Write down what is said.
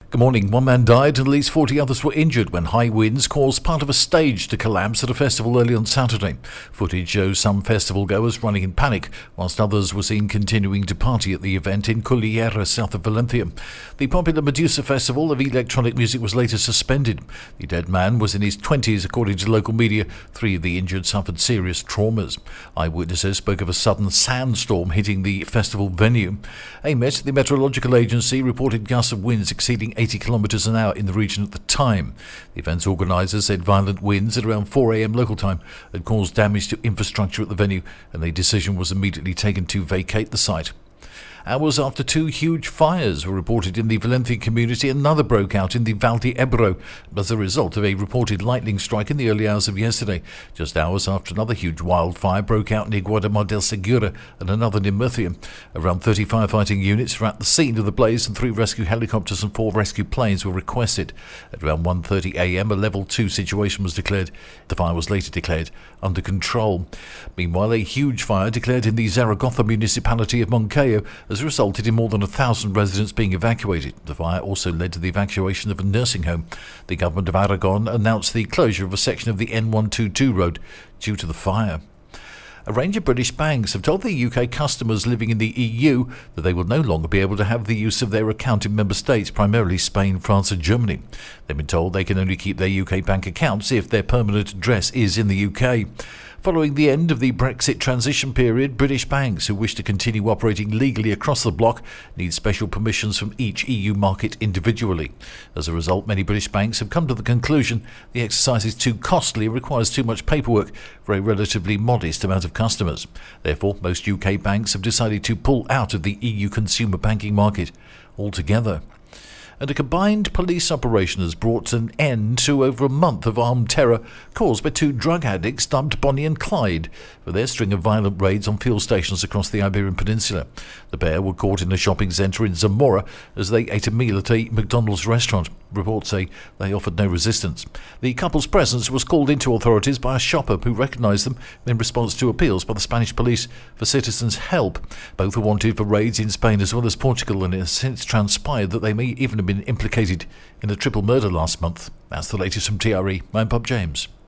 Good morning. One man died and at least 40 others were injured when high winds caused part of a stage to collapse at a festival early on Saturday. Footage shows some festival goers running in panic, whilst others were seen continuing to party at the event in Cullera, south of Valencia. The popular Medusa festival of electronic music was later suspended. The dead man was in his 20s, according to local media. 3 of the injured suffered serious traumas. Eyewitnesses spoke of a sudden sandstorm hitting the festival venue. AMET, the meteorological agency, reported gusts of winds exceeding 80 kilometres an hour in the region at the time. The event's organisers said violent winds at around 4 a.m. local time had caused damage to infrastructure at the venue, and the decision was immediately taken to vacate the site. Hours after 2 huge fires were reported in the Valencia community, another broke out in the Val de Ebro as a result of a reported lightning strike in the early hours of yesterday. Just hours after another huge wildfire broke out near Guadamar del Segura and another near Murcia. Around 30 firefighting units were at the scene of the blaze, and 3 rescue helicopters and 4 rescue planes were requested. At around 1:30 a.m, a level 2 situation was declared. The fire was later declared under control. Meanwhile, a huge fire declared in the Zaragoza municipality of Moncayo has resulted in more than 1,000 residents being evacuated. The fire also led to the evacuation of a nursing home. The government of Aragon announced the closure of a section of the N122 road due to the fire. A range of British banks have told their UK customers living in the EU that they will no longer be able to have the use of their account in member states, primarily Spain, France and Germany. They've been told they can only keep their UK bank accounts if their permanent address is in the UK. Following the end of the Brexit transition period, British banks who wish to continue operating legally across the bloc need special permissions from each EU market individually. As a result, many British banks have come to the conclusion the exercise is too costly and requires too much paperwork for a relatively modest amount of customers. Therefore, most UK banks have decided to pull out of the EU consumer banking market altogether. And a combined police operation has brought an end to over a month of armed terror caused by 2 drug addicts dubbed Bonnie and Clyde for their string of violent raids on fuel stations across the Iberian Peninsula. The pair were caught in a shopping centre in Zamora as they ate a meal at a McDonald's restaurant. Reports say they offered no resistance. The couple's presence was called into authorities by a shopper who recognised them in response to appeals by the Spanish police for citizens' help. Both were wanted for raids in Spain as well as Portugal, and it has since transpired that they may even have been implicated in a triple murder last month. That's the latest from TRE. I'm Bob James.